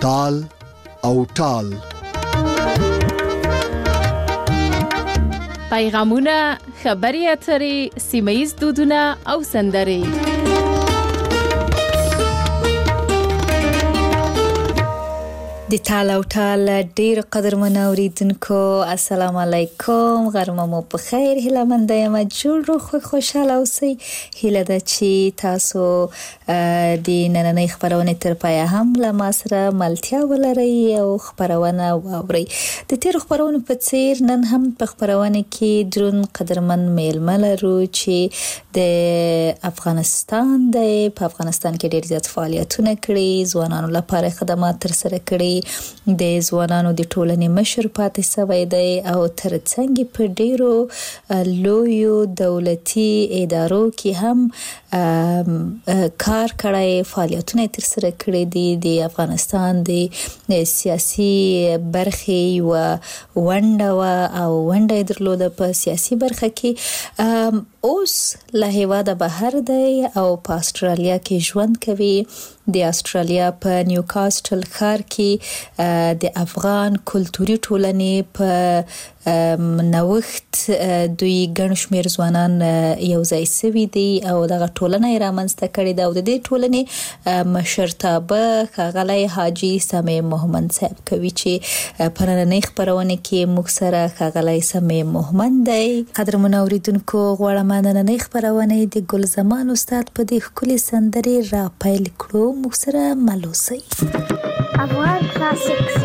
تال او ټال. پیغامونه، خبري اترې، سیمه‌ییز دودونه او سندرې. د تال او ټال ډیر قدرمن اوریدونکو، السلام علیکم، غرمه مو په خیر، هیله مند یم جوړ روغ خوشاله اوسئ. هیله ده چې تاسو د نننۍ خبرونه تر پایه هم له ما سره ملتیا ولرئ او خبرونه واورئ. د تیر خبرونو په څیر نن هم په خبرونه کې درون قدرمن میلمه لرو چې د افغانستان په افغانستان کې ډیر زیات فعالیتونه کړي، ځوانانو لپاره خدمات تر سره کړي، د ځوانانو د ټولنې مشر پاتې شوی دی او ترڅنګ په ډیرو لویو دولتي ادارو کې هم کار کړی، فعالیتونه تر سره کړي دي. د افغانستان د سیاسي برخې و ونډه درلوده په سیاسي برخه کې. اوس له هیواده بهر دی او په استرالیا کې ژوند کوي. د استرالیا په نیوکاسټل ښار کې د افغان کلتوري ټولنې په نوښت دوی ګڼ شمېر ځوانان یو ځای شوي دي او دغه ټولنه یې رامنځته کړې ده او د دې ټولنې مشرتابه ښاغلی حاجي سمیع محمد صاحب کوي چې په نننۍ خپرونه کې موږ سره ښاغلی سمیع محمد دی. قدرمن اوریدونکو، غواړم نننۍ خپرونه د ګل زمان استاد په دې ښکلې سندرې را پیل کړو. موږ سره مل اوسئ. افغان کلاسیکس.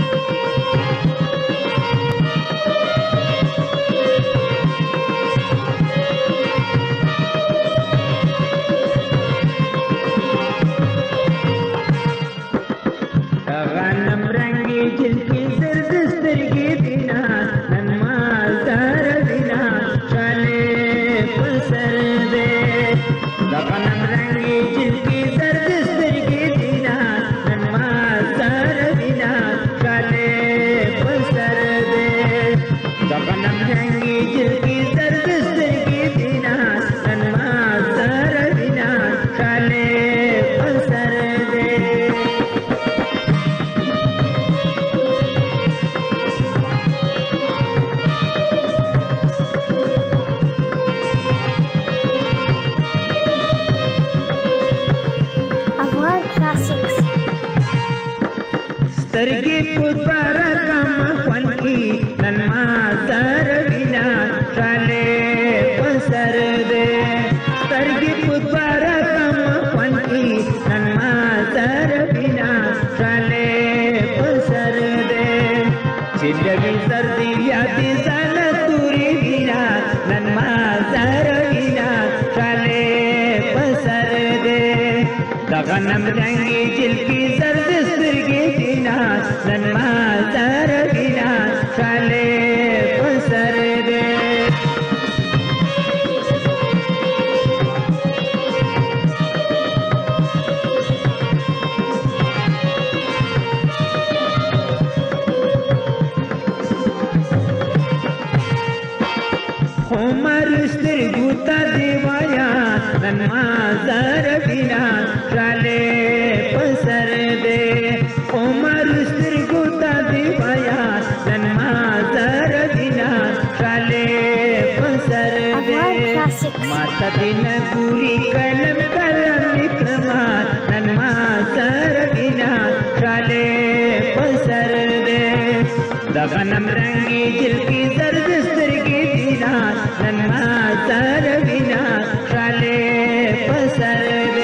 غنم رنگی جلکی زرد سترگی دینا نن مالدار دینا شاله پسر دے. غنم رنگی جلکی زرد سترگی دینا نن مالدار دینا شاله پسر دے. غنم رنگی جلکی زرد سترگی دینا نن مالدار دینا شاله پسر دے. سترګې په بارا کم خوان کی نن ما زر وینا چاله پسر دے. سترګې په بارا کم خوان کی نن ما زر وینا چاله پسر دے. چې لګي سردی یادې سال توري وینا نن ما زر وینا چاله پسر دے. د غنم رنگي جلکی زرد سترګې دینا نن ما زر وینا چاله پسر دے. عمر سترګو ته دیوایا نن ما زر وینا چاله پسر دے. عمر سترګو ته دیوایا نن ما زر وینا چاله پسر دے. ماته دین ګوري کلم کلم نکما نن ما زر وینا چاله پسر دے. د غنم رنگي جلکی زرد سترګې دینا نن ما زر وینا چاله پسر دے.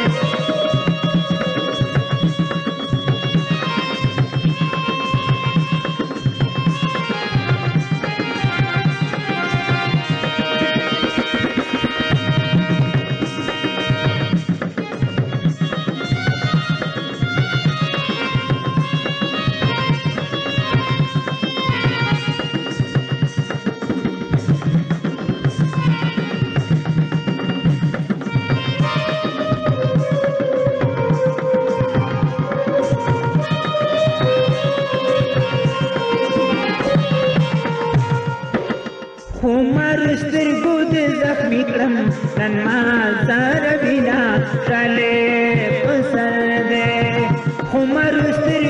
عمر سترګو دې زخمي کړم نن ما زر وینا چاله پسر دے. عمر سترګو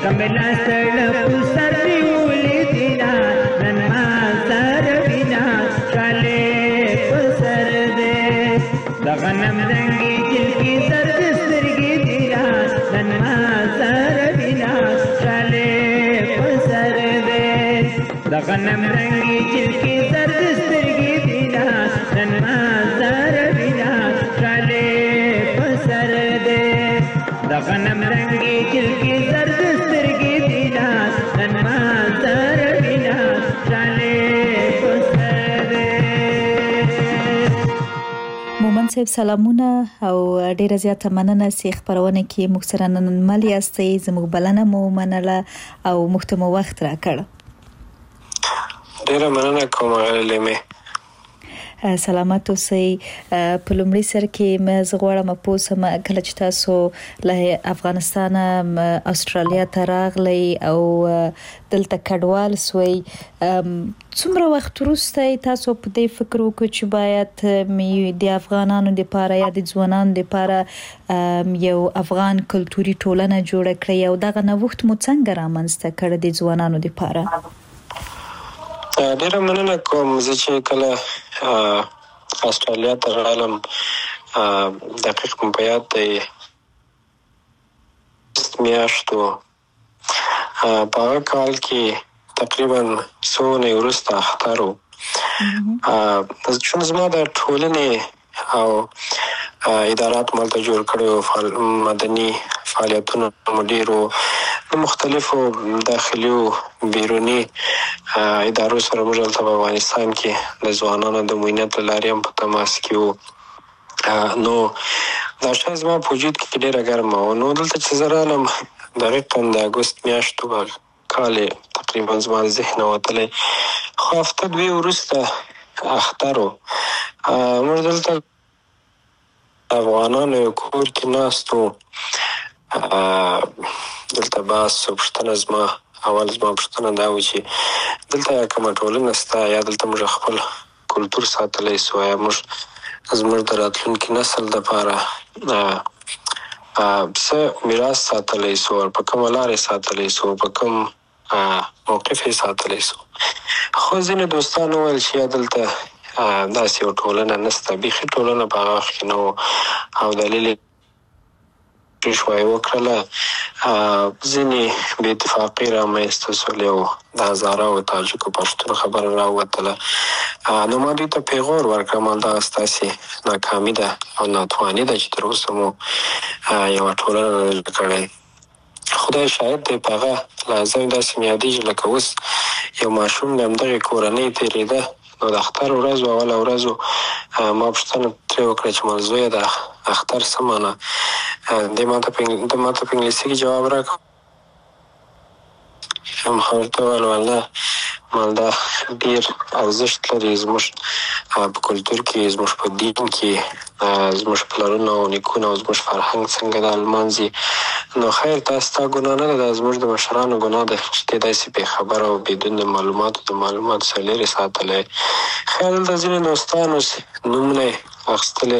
کملا سړ پسر نیولې دینا نن ما سر بنا کاله پسر دې د غنم رنگي جلکی درد سترګې دینا نن ما سر بنا کاله پسر دې د غنم رنگي جلکی درد سترګې دینا نن ما سر بنا کاله پسر دې د غنم رنگي جلکی درد سترګې دینا نن ما سر بنا کاله پسر دې. مومن صاحب سلامونه او ډیره زیاته مننه چې خبرونه کې موږ سره نن مل یاستئ زموږ بلنه مو منله او موږ ته مو وخت راکړ. ډیره مننه کوم لیمه. سلامت اوسئ. په لومړي سر کې مې زغواړم پوسم کله چې تاسو له افغانستان استرالیا ته راغلی او دلته کډوال سوی څومره وخت وروسته تاسو په دې فکر وکړو چې باید د افغانانو لپاره یا د ځوانانو لپاره یو افغان کلتوري ټولنه جوړه کړئ او دغه نوښت مو څنګه رامنځته کړ د ځوانانو لپاره؟ ډیره مننه کوم. زه چې کله استرالیا ته راغلم دقیق مې په یاد دی میاشتو په هغه کال کې تقریبا څو اونۍ وروسته اختر و. چون زما د ټولنې او ادارات مالته جوړ کړي مدني فعالیتونه مو ډېر وو د مختلفو داخلي او بیروني ادارو سره موږ دلته په افغانستان کې د ځوانانو د معاینت له لارې هم په تماس کې وو. نو دا شی زما په وجود کې ډېره ګرمه وه. نو دلته چې زه رالم دقیقا د اګوست میاشتو کال تقریبا زما د ذهنه وتلی خو هفته دوې وروسته اختر و. موږ دلته افغانانو یو کور کې ناست وو. دلته بحث پوښتنه زما پوښتنه دا و چې دلته کومه ټولنه شته یا دلته موږ خپل کلتور ساتلی سو یا موږ زموږ د راتلونکي نسل دپاره څه میراث ساتلی سو په کومه لارې ساتلی سو په کوم موقف یې ساتلی سو. خو ځینې دوستان وویل چې یا دلته داسې یو ټولنه نشته بیخي ټولنه په هغه وخت کې نه و او دلیل شوی وکړله ځینې بې اتفاقي رامنځته شول یو د هزاره او تاجکو پښتون خبره راووتله. نو ما دوی ته پیغور ورکړم همدغه ستاسې ناکامي ده او ناتواني ده چې تر اوسه مو یوه ټولنه نه جوړه کړې. خدای شاهد دی په هغه لحظه مې داسې مې یادېږي لکه اوس یو ماشوم د همدغې کورنۍ تېرېده. نو د اختر ورځ و اوله ورځ ما پوښتنه ترې وکړه چې ما زویه د اختر څه معنی دی ما ته په انګلیسي کې جواب راکړ. ما ورته وویل والله دا ډېر ارزښت لري زموږ په کلتور کې زموږ په دین کې زموږ پلرونه او نیکونه او زموږ فرهنګ څنګه دا لمانځي. نو خیر دا ستا ګناه نه ده دا زموږ د مشرانو ګناه ده چې ته داسې بې خبره او بدون د معلوماتو څخه لرې ساتلی. خیر دلته ځینې دوستانو نومونه یې اخیستلی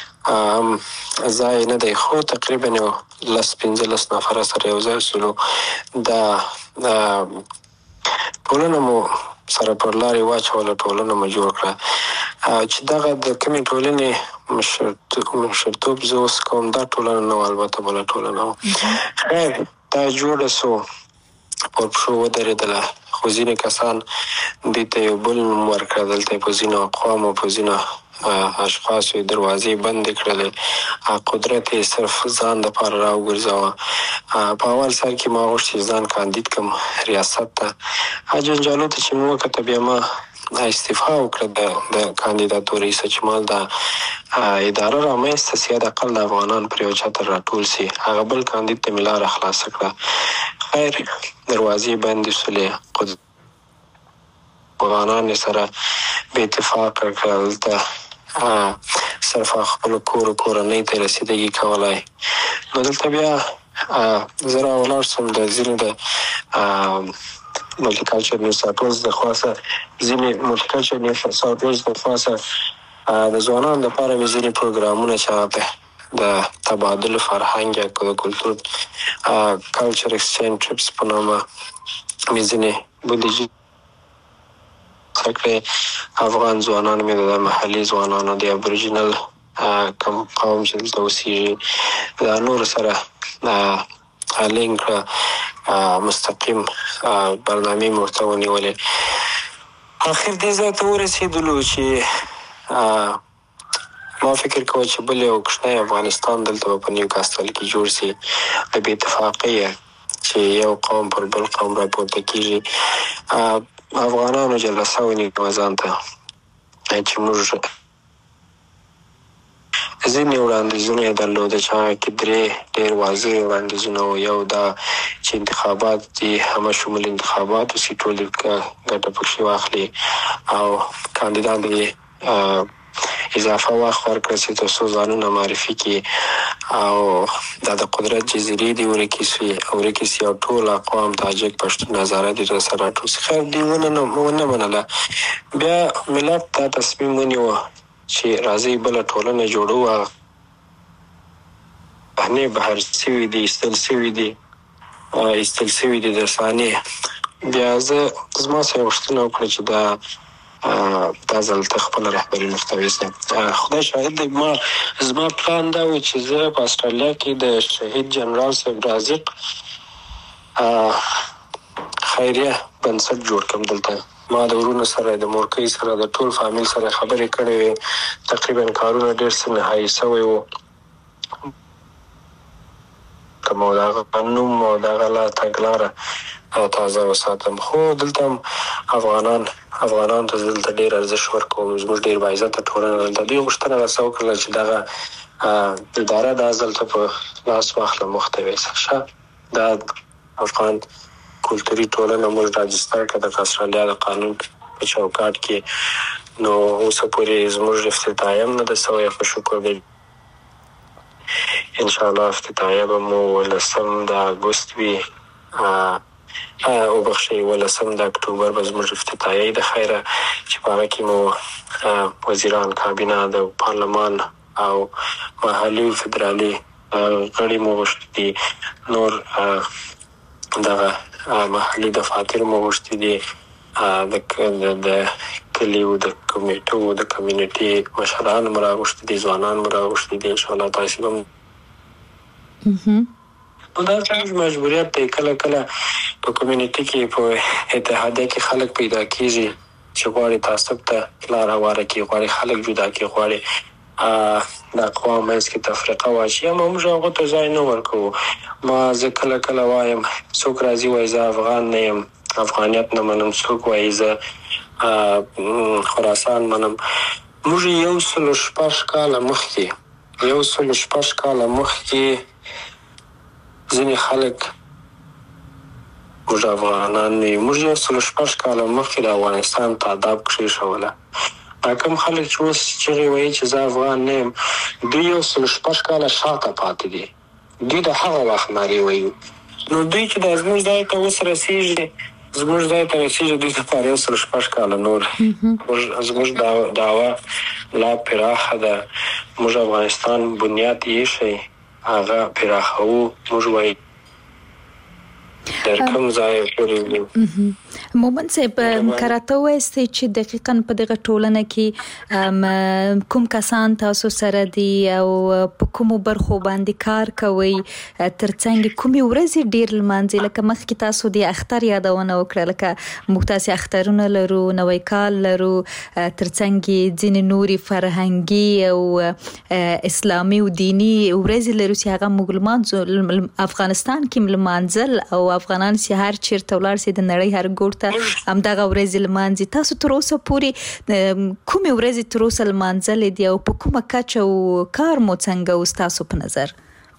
ځای نه دی خو تقریبا یو 10-15 نفره سره یو ځای شولو. دا ټولنه مو سره پر لارې واچوله ټولنه مو جوړ کړه چې دغه د کومې ټولنې مشرتوب زه اوس کوم دا ټولنه نه وه البته بله ټولنه وه. خیر دا جوړه سو پر پښو ودرېدله خو ځینې کسان دې ته یو بل نوم ورکړه. دلته یې په ځینو اقوامو په ځینو اشخاصو یې دروازې بندې کړلې قدرت یې صرف ځان دپاره راوګرځوه. په اول سر کې ما غوښت چې ځان کاندید کړم ریاست ته جنجالو ته چې مې وکته بیا ما استعفا وکړه د کاندیداتورې څخه چې ما دا اداره رامنځته سي یا د اقل د افغانان پر یو چتر راټول سي هغه بل کاندید ته مې لاره خلاصه کړه. خیر دروازې بندې شولې افغانان یې سره بې اتفاقه کړل. دلته صرف خپلو کورنۍ ته رسیدګي کولی. نو دلته بیا زه راولاړ شوم د ځینې د ملټیکلچر نیوز ساټورز د خواسه ځینې ملټیکلچر نیوز ساټورز د خواسه د ځوانانو لپاره مې ځینې پروګرامونه چې هغه په د تبادل فرهنګ یا د کلتور کلچر اکسچینج ټریپس په نامه مې ځینې بودیجې کړې. افغان ځوانان مې د محلي ځوانانو د ابوریجنل کوم قوم چې دلته اوسېږي د نورو سره لینک مستقیم برنامې مې ورته ونیولې. اخر دې ځای ته ورسېدلو چې ما فکر کوه چې بل یو کوچنی افغانستان دلته به په نیوکاسټل کې جوړ شي د بې اتفاقۍ چې یو قوم پر بل قوم راپورته کېږي. افغانانو جلسه ونیوه ځان ته چې موږ ځینې وړاندیزونه یې درلوده چې هغه کې 3 ډېر واضح وړاندیزونه وو. یو دا چې انتخابات دي همه شمول انتخابات وسي، ټول ګټه پکښې واخلي او کاندیدان دې اضافه وخت ورکړه چې تر څو ځانونه معرفي کړي او دا د قدرت جزیرې دې ورکې سي او ټول اقوام تاجک پښتون هزاره دې راسره راټول سي. خیر دې ونه منله. بیا ملت دا تصمیم ونیوه چې راځي بله ټولنه جوړو. بهنې بهر سوي دي، ایستل سوي دي د رسانې. بیا زما سره غوښتنه وکړه چې دا ځل ته خپله رهبري مخته ویسم. خدای شاهد دی، زما پلان دا و چې زه په استرالیا کې د شهید جنرال صاحب رازق خیریه بنسټ جوړ کړم. دلته ما د ورونو سره، د مورکۍ سره، د ټول فامیل سره خبرې کړې وې. تقریبا کارونه ډېر څه نهایي سوی وو. کوم د هغه نوم او د هغه تګلاره تازه وساتم. خو دلته هم افغانانو ته دلته ډېر ارزښت ورکوم. زموږ ډېر باعزته ټولنه دلته. دوی غوښتنه راسره وکړله چې دغه اداره دا ځل ته په لاس واخله، مخته ویسه شه. دا افغان کلتوري ټولنه موږ راجستر کړه د استرالیا د قانون په چوکاټ کې. نو اوسه پورې زموږ افتتاحیه هم نه ده سوی، په شکر دی. انشاءالله افتتاحیه به مو 18 د اګوست وي، 18 د اکتوبر به زموږ افتتاحیه د خیره چې په هغه کې مو وزیران، کابینه، د پارلمان او محلي فدرالي غړي مو غوښتي دي. نور دغه محلي دفاتر مو غوښتي دي، د کلیو د کمیټو د کمیونټي مشران مو راغوښتي دي، ځوانان مو راغوښتي دي. انشاءالله تاسې به دا زموږ مجبوریت دی. کله کله په کمیونټي کې په اتحادیه کې خلک پیدا کېږي چې غواړي تعصب ته لاره هواره کړي، غواړي خلک جدا کړي، غواړي د اقوام منځ کې تفرقه واچي. اما موږ هغو ته ځای نه ورکوو. زه کله وایم څوک راځي وایي زه افغان نه یم، افغانیت نه منم. څوک وایي زه خراسان منم. موږ 106 کاله مخکې ځینې خلک موږ افغانان نه یو. موږ 106 کاله مخکې د افغانستان تعداب کښېښوله. دا کوم خلک چې اوس چغې وایي چې زه افغان نه یم، دوی 106 کاله شاته پاتې دي. دوی د هغه وخت نارې وایي. نو دوی چې دا زموږ ځای ته اوس رسېږي، دوی لپاره 106 کاله نور. زموږ دعوه لا پراخه ده. موږ افغانستان بنیاد ایښی، هغه پراخوو. موږ وایي در کوم ځای پورې وي. مومن صاحب کراته وایستئ چې دقیقاً په دغه ټولنه کې کوم کسان تاسو سره دي او په کومو برخو باندې کار کوئ، ترڅنګ کومې ورځې ډېر لمانځئ؟ لکه مخکې تاسو د اختر یادونه وکړه، لکه موږ تاسې اخترونه لرو، نوی کال لرو، ترڅنګ ځینې نورې فرهنګي او اسلامي او دینی ورځې لرو چې هغه موږ لمانځو. افغانستان کې لمانځل او افغانان چې هر چیرته ولاړ سي د نړۍ هر ګوټ ته همدغه ورځې لمانځي. تاسو تر اوسه پورې کومې ورځې تر اوسه لمانځلې دي او په کومه کچه او کار مو څنګه اوس تاسو په نظر؟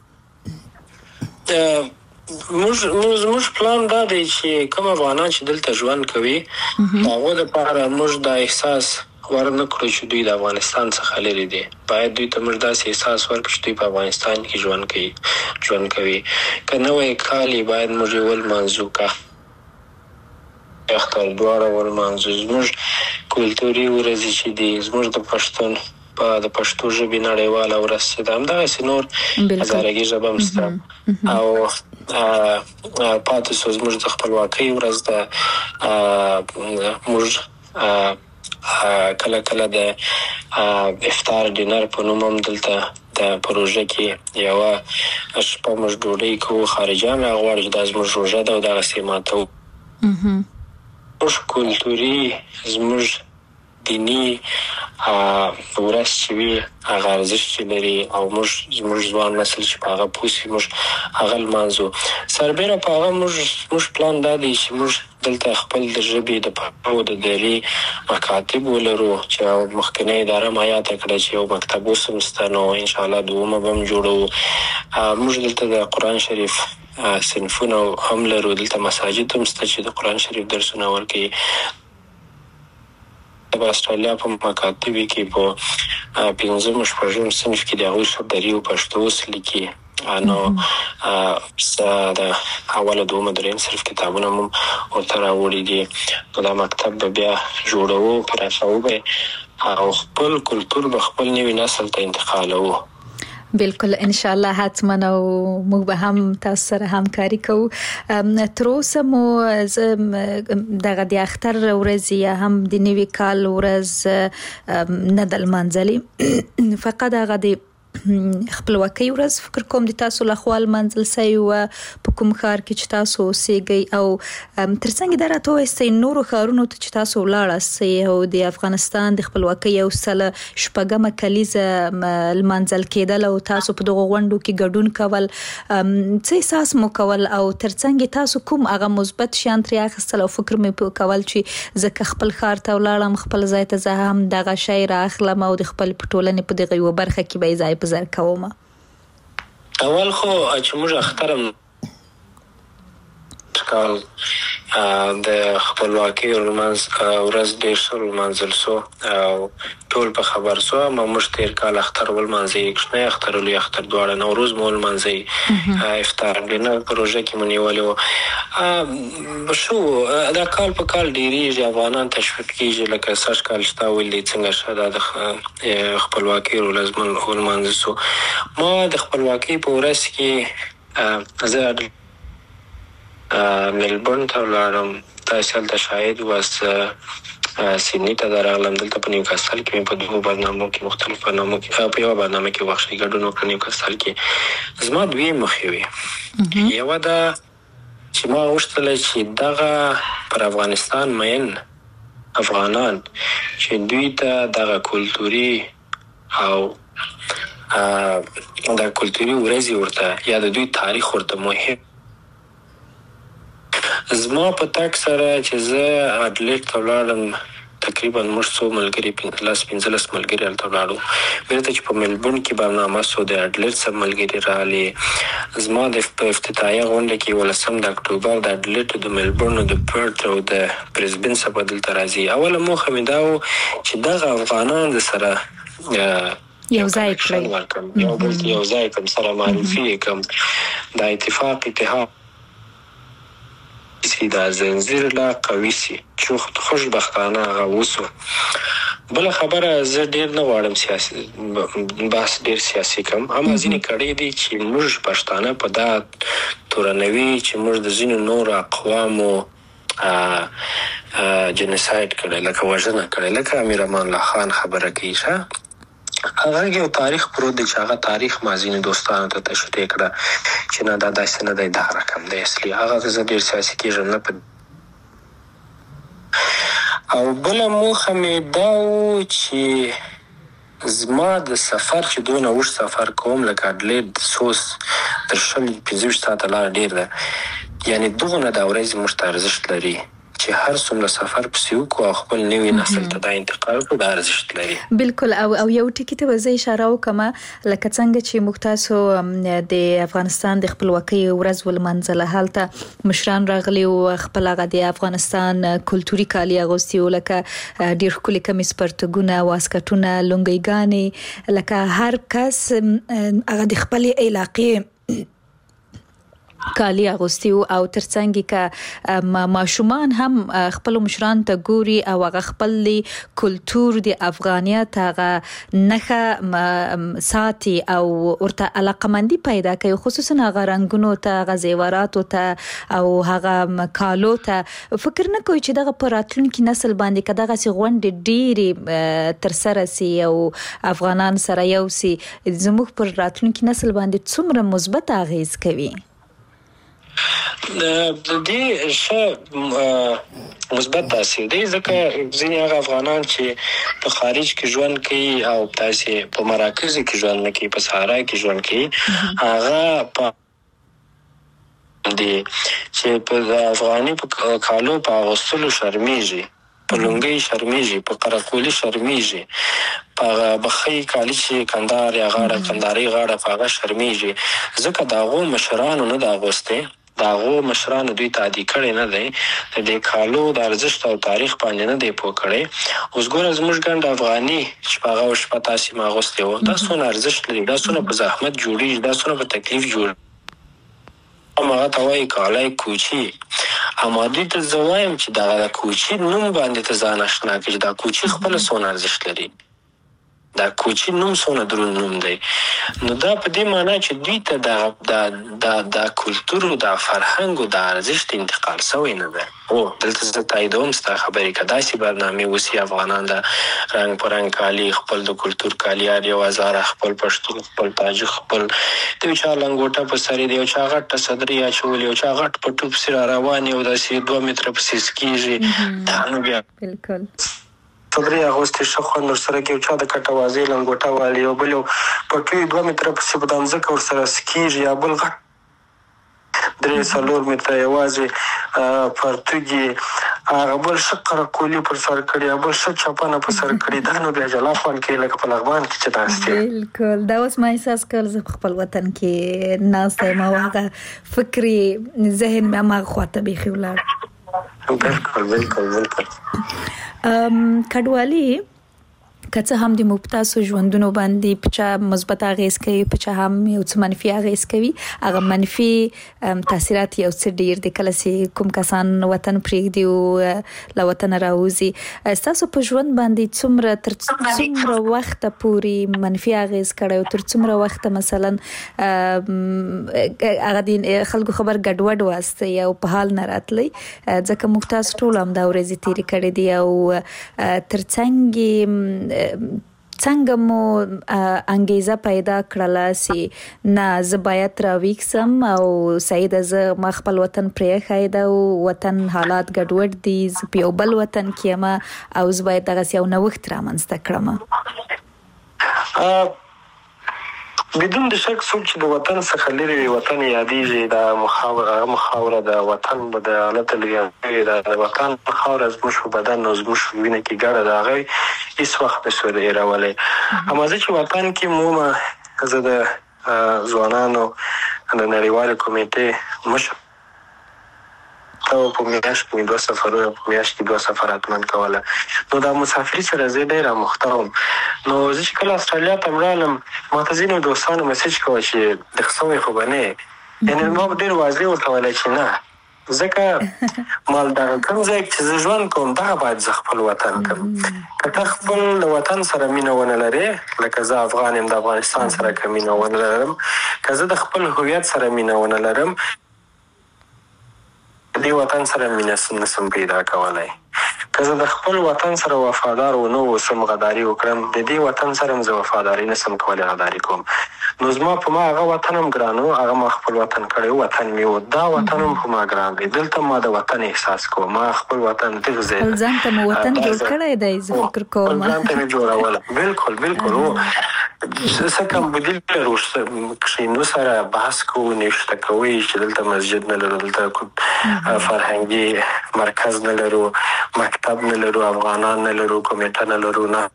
زموږ پلان دا دی چې کوم افغانان چې دلته ژوند کوي هغو دپاره موږ دا احساس ورنه کړو چې دوی د افغانستان څخه لرې دي. باید دوی ته موږ داسې احساس ورکړو چې دوی په افغانستان کې ژوند کوي. که نوی کال یې باید موږ یې ولمانځو، که اختر دواړه ولمانځو. زموږ کلتوري ورځې چې دي، زموږ د پښتون په د پښتو ژبې نړیواله ورځ چې ده همدغسې نور هزارګي ژبه هم شته او پاتې شو زموږ د خپلواکۍ ورځ ده موږ کله کله د افطار ډینر په نوم هم دلته د پروژه کې یوه شپه موږ ډوډۍ کوو خارجیان راغواړي چې دا زموږ روژه ده او دغسې ماتو زموږ کلتوري زموږ دیني ورځ چې وي هغه ارزښت چې لري او زموږ ځوان نسل چې په هغه پوه شي موږ هغه لمانځو سربیره په هغه موږ پلان دا دی چې موږ دلته خپل د ژبې د پښتو د دري مکاتب ولرو چې مخکنۍ اداره مایاته کړه چې یو مکتب اوس هم شته نو انشاءالله دومه به هم جوړوو موږ دلته د قرآن شریف صنفونه هم لرو دلته مساجد هم شته چې د قرآن شریف درسونه ورکوي د استرالیا په مکاتبو کې په 5م شپږم صنف کې د هغوی دري او پښتو اوس لیکي نو د اوله دومه درېیم صنف کتابونه هم ورته راوړي دي نو دا مکتب به بیا جوړوو پراخوو به او خپل کلتور به خپل نوي نسل ته انتقالوو بالکل ان شاء الله حتما او موږ به هم تاسو سره همکاري کوو تر اوسه مو دغه د اختر ورځ یا هم د نوي کال ورځ نه د لمانځلې فقط هغه د خپلواکۍ ورځ فکر کوم د تاسو له خوا لمانځل سوی وه په کوم ښار کې چې تاسو اوسېږئ او ترڅنګ دا راته ووایاست نورو ښارونو ته چې تاسو ولاړاست او د افغانستان د خپلواکۍ 106مه کلیزه لمانځل کېدل او تاسو په دغو غونډو کې ګډون کول څه احساس مو کول او ترڅنګ تاسو کوم هغه مثبت شیان ترې اخیستل او فکر مې کول چې زه خپل ښار ته ولاړم خپل ځای ته زه هم دغه شی رااخلم او د خپل ټولنې په دغه یوه برخه کې به یې ځای په ځای کوم اول خو چې موږ اخترم کال د خپلواکۍ ورځ ډېر ښه ولمانځل سو او ټول په خبر سو موږ تېر کال اختر ولمانځئ کوچنی اختر لوی اختر دواړه نوروز مو ولمانځئ افطار ډینر پروژه کې مو نیولې وه شو دا کال په کال ډېرېږي افغانان تشویق کېږي لکه سږ کال چې تا ویل دی څنګه ښه دا د خپلواکۍ ورځ ولمانځل سو ما د خپلواکۍ په ورځ کې زه ملبورن ته ولاړم داسې هلته شاهد واست سیدني ته درغلم دلته په نیوکاسل کې مې په دوه برنامو کې مختلف برنامو کې په یوه برنامه کې بخښئ ګډون وکړه نیوکاسل کې زما دوې موخې وې یوه دا چې ما غوښتله چې دغه پر افغانستان مین افغانان چې دوی ته دغه کلتوري او د کلتوري ورځې ورته یا د دوی تاریخ ورته مهم زما په تک سره چې زه اډلیډ ته ولاړم تقریبا موږ څو ملګري 15 ملګري هلته ولاړو بیرته چې په ملبورن کې برنامه سو د اډلیډ سب ملګري راغلي زما د افتتاحیه غونډه کې 18 د اکتوبر د اډلیډ د ملبورن د پرت او د برزبن څخه دلته راځي اوله موخه مې دا و چې دغه افغانان د سره یو ځای کړئ یو ځای کوم سره معرفي کوم د اتحاد دا زنجیر لا قوي سي چې خوشبختانه هغه وسو بل خبره زه ډیر نه غواړم سیاسي بحث ډیر سیاسي کوم اما ځینې کړي دي چې موږ پښتانه په دا تورنوي چې موږ د ځینو نور اقوامو جنسایډ کړي لکه وژنه کړي لکه امیر امان الله خان خبره کوي ښه هغه یو تاریخ پروت دی چې هغه تاریخ ما ځینې دوستانو ته تشریح کړه چې نه دا داسې نه دی دا رقم دی اصلي هغه ته زه ډېر سیاسي کېږم نه په او بله موخه مې دا و چې زما د سفر چې دونه اوږد سفر کوم لکه اډلیډ سوس تر 15 ساعته لاره ډېر ده یعنې دغونه دا ورځې موږ ته ارزښت لري چې هر څومره سفر پسې وکړو او خپل نوي نسل ته دا انتقال کړو دا ارزښت لري بالکل او یو ټکي ته به زه اشاره وکړم لکه څنګه چې موږ تاسو د افغانستان د خپلواکۍ ورځ ولمانځله هلته مشران راغلي او خپل هغه د افغانستان کلتوري کالي اغوستي او لکه ډېر ښکلي کمیس پرتګونه واسکټونه لونګۍ لکه هر کس هغه د خپلې علاقې کالی اغوستي او ترڅنګ کې ماشومان هم خپل مشران ته ګوري او هغه خپل کلچر د افغانیت هغه نخه ساتي او ورته علاقمندي پیدا کوي خصوصا هغه رنگونو ته هغه زیوراتو ته او هغه کالو ته فکر نه کوي چې دغه پراتلونکي نسل باندې کداغه سي غونډې ډېری تر سره سي او افغانان سره یو سي زموږ پر راتلونکي نسل باندې څومره مثبت اغیز کوي د دې څه مثبت تاثیر دی ځکه ځینې هغه افغانان چې په خارج کې ژوند کوي او تاسې په مراکز کې ژوند نه کوي په صحرا کې ژوند کوي هغه په دي چې په افغاني په کالو په اغوستلو شرمېږي په لونګۍ شرمېږي په قرقولي شرمېږي په بخۍ کالي چې کندار یا غاړه کنداري غاړه په هغه شرمېږي ځکه د هغو مشرانو نه د اغوستی د هغو مشرانو دوی ته عادي کړی نه دی د دې کالو د ارزښت او تاریخ باندې نه دی پوه کړی اوس ګوره زموږ ګنډ افغاني چې په هغه شپه تاسې ما اغوستی و دا څونه ارزښت لري دا څونه په زحمت جوړېږي دا څونه په تکلیف جوړ هغه ته وایي کالی کوچي اما دوی ته زه وایم چې دغه د کوچي نوم باندې ته ځان اشنا کړي چې دا کوچي خپله څونه ارزښت لري دا کوچي نوم څونه دروند نوم دی نو دا په دې معنا چې دوی ته د کلتور او د فرهنګ او د ارزښت انتقال شوی نه دی او دلته زه تاییدوم ستا خبرې که داسې برنامې اوسي افغانان د رنګ په رنګ کالي خپل د کلتور کالي هر یو هزاره خپل پښتون خپل تاجک خپل د یو چا لنګوټه په سر دی یو چا غټه صدرۍ اچولې یو چا غټ په ټوپ پسې را روان یو داسې 2 متره پسې سکېږي دا نو بیا بالکل صدرۍ اغوستې ښه خوند ورسره کوي یو چا د کټوازۍ لنګوټه والي یو بل یو پټوي 2 متره پسې په دمځکه ورسره سکېږي یا بل غټ 3-4 متره یوازې پرتوګي هغه بل ښه قرقولي پر سر کړي یا بل ښه چپنه په سر کړي دا نو بیا جلا خوند کوي لکه په لغمان کې چې ناست یې بالکل دا اوس ما احساس کړ زه په خپل وطن کې ناست یم او هغه فکري ذهن مې هماغه خواته بیخي ولاړ بالکل کډوالي که څه هم د مبتاسو ژوندونو باندې په چا مثبت اغیز کوي په چا هم یو څه منفي اغیز کوي هغه منفي تاثیرات یو څه ډیر د کله چې کوم کسان وطن پرېږدي او له وطنه راوځي ستاسو په ژوند باندې څومره وخته پورې منفي اغیز کړی او تر څومره وخته مثلا هغه د خلکو خبر ګډوډ واسطه یا په حال نه راتلی ځکه مبتاس ټول هم دا ورځې تېرې کړې دي او ترڅنګ څنګه مو انګیزه پیدا کړله چې نه زه باید راویښسم او سعید زه ما خپل وطن پرېښی ده او وطن حالات ګډوډ دي زه په یو بل وطن کې یم او زه باید دغسې یو نوښت رامنځته کړم بدون د شک څوک چې د وطن څخه لرې وي وطن یادېږي دا مخاوره د وطن د حالت لرې د وطن خاوره زموږ په بدن او زموږ په وینه کې ګډه د هغه هېڅ وخت نشو هېرولی اما زه چې وطن کې مومه زه د ځوانانو د نړیوالې کمیټې مشر او په میاشت کې 2 سفرونه په میاشت کې 2 سفر حتما کوله نو دا مسافري سره زه ډېره مخته وم نو زه چې کله استرالیا ته وړالم ما ته ځینو دوستانو میسج کوه چې دغه سوی خو به نه یې یعنې ما به ډېر واضح ورته ویلی چې نه ځکه ما دغه کوم ځای چې زه ژوند کوم دغه باید زه خپل وطن کړم که ته خپل د وطن سره مینه ونه لرې لکه زه افغان یم د افغانستان سره که مینه ونه لرم که زه د خپل هویت سره مینه ونه لرم د دې وطن سره مینه نسم پیدا کولی که زه د خپل وطن سره وفادار ونه اوسم غداري وکړم د دې وطن سره هم زه وفاداري نسم کولی غداري کوم نو زما په ما هغه وطن هم ګران و هغه ما خپل وطن کړی وطن مې و دا وطن هم په ما ګران دی دلته ما د وطن احساس کوم ما خپل وطن دغه ځای خپل ځان ته مو وطن جوړ کړی دی زه فکر کوم خپل ځان ته مې جوړوله بالکل څه کم بدیل لرو کښېنو سره بحث کوو نوشته کوئ چې دلته مسجد نه لرو دلته فرهنګي مرکز نه لرو مکتب نه لرو افغانان نه لرو کمیټه نه لرو نه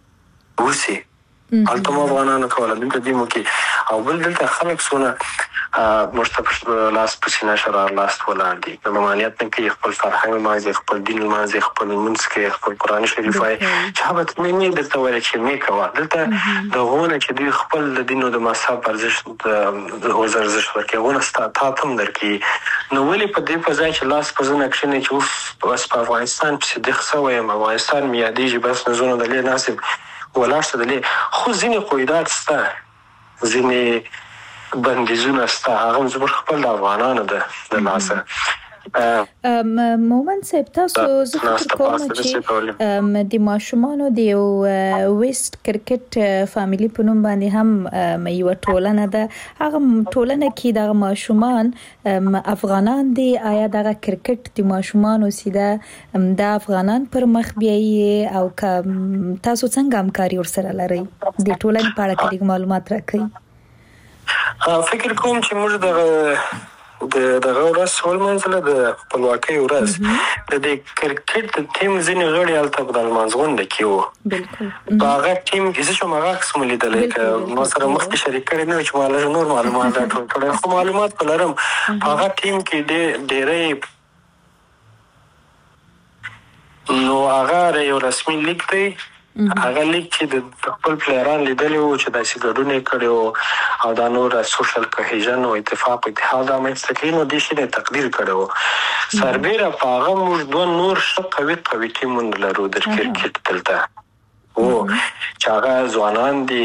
اوسي هلته مو افغانانو کوله دلته دیمو کې او بل دلته خلک څونه مشتبه لاس په سینه شرار لاس ولاړ دي د ممانعت نه کوي خپل فرهنګ لمانځي خپل دین لمانځي خپل لمونځ کوي خپل قرآن شریف وایي چا به مې درته ویل چې مې کوه دلته د هغونه چې دوی خپل د دین او د مذهب ارزښت ارزښت ورکوي هغونه ستا تا ته هم درکوي نو ولې په دې په ځای چې لاس په زنه کښېنئ چې اوف بس په افغانستان پسې دېخ شوی یم افغانستان مې یادېږي بس نه زونه د لې ناسې ولاړ شه د لې خو ځینې قیودات شته ځینې بندیزونه شته هغه زموږ خپل د افغانانو ده د لاسه مومن صاحب تاسو زه فکر کوم چې د ماشومانو د یو ویسټ کرکټ فامیلی په نوم باندې هم یو ټولنه ده هغه ټولنه کې د ماشومان افغانان دي آیا د کرکټ د ماشومانو سیده د افغانان پر مخ بیاي او تاسو څنګه همکاري ورسره لرئ د ټولنې په اړه کې معلومات راکړئ فکر کوم چې موږ دغه ورځ ولمانځله د خپلواکۍ ورځ د دې کرکټ د ټیم ځینې غړي هلته په د لمانځ غونډه کې وو په هغه ټیم کې زه شوم هغه عکس مو لیدلی که ما سره مخکې شریک کړی نه وي چې ما لږ نور معلومات راټول کړی خو معلومات به لرم په هغه ټیم کې ډېری نو هغه یو رسمي لیک دی هغه لیک چې د خپل پلیران لیدلی وو چې داسې ګډون یې کړی وو او دا نور سوشل کوهیژن او اتفاق او اتحاد رامنځته کړي نو دې شي نه تقدیر کړی وو سربیره په هغه موږ دوه نور ښه قوي ټیمونه لرو د کرکټ دلته وو چې هغه ځوانان دي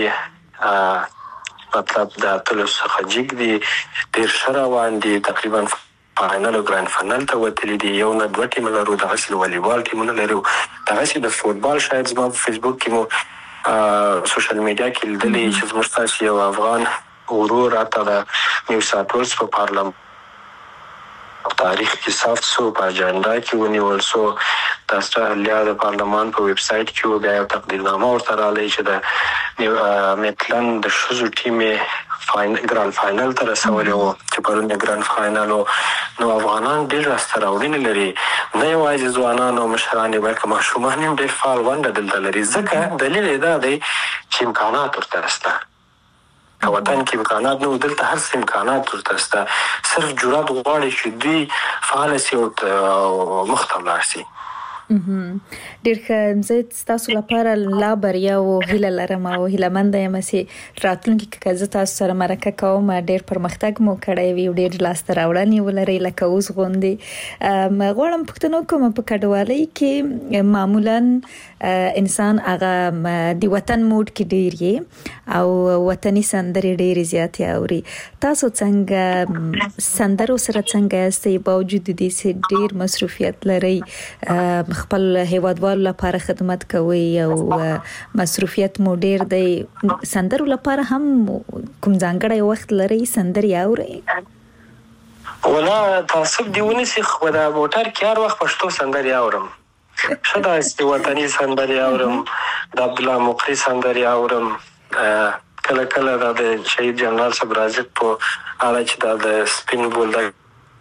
مطلب د اتلو څخه جګ دي ډېر ښه روان دي تقریبا فاینل او ګرانډ فاینل ته وتلي دي یو نه دوه ټیمه لرو دغسې د والیبال ټیمونه لرو دغسې د فوټبال شاید زما په فیسبوک کې مو سوشل میډیا کې لیدلی چې زموږ ستاسې یو افغان ورور حتی د نیو ساوث ویلز په پارلمان تاریخ کې ثبت شو په اجنډا کې ونیول شو د استرالیا د پارلمان په ویب سایټ کې بیا یو تقدیرنامه ورته راغلی چې د میټلند د ښځو ټیم یې ګرانډ فاینل ته رسولی وو چې پرون یې ګرانډ فاینل و نو افغانان ډېر لاسته راوړنې لري نه یوازې ځوانان او مشران بلکې ماشومان هم ډېر فعال ونډه دلته لري ځکه دلیل یې دا دی چې امکانات ورته شته که وطن کې امکانات نه و دلته هر څه امکانات ورته شته صرف جرات غواړي چې دوی فعاله سي او مخته ولاړ سي ډېر ښه زه ستاسو لپاره لا بریا او هیله لرم او هیلهمنده یم چې راتلونکي کې که زه تاسو سره مرکه کوم ډېر پرمختګ مو کړی وي او ډېر لاسته راوړنې ولرئ لکه اوس غوندې غواړم پوښتنه وکړم په کډوالۍ کې معمولا انسان هغه د وطن موډ کې ډېر یې او وطني سندرې ډېرې زیاتې اوري تاسو څنګه سندرو سره څنګه یاستئ باوجود د دې چې ډېر مصروفیت لرئ خپل هیوادوالو لپاره خدمت کوي او مصروفیت مو ډیر دی سندرو لپاره هم کوم ځانګړی وخت لري سندرې اورئ ولا تعصب دی ونیسي خو د موټر کې هر وخت پښتو سندرې اورم ښه داسې وطني سندرې اورم د عبدالله مقری سندرې اورم کله کله دا د شهید جنرال صاحب رازق په اړه چې دا د سپین بولدک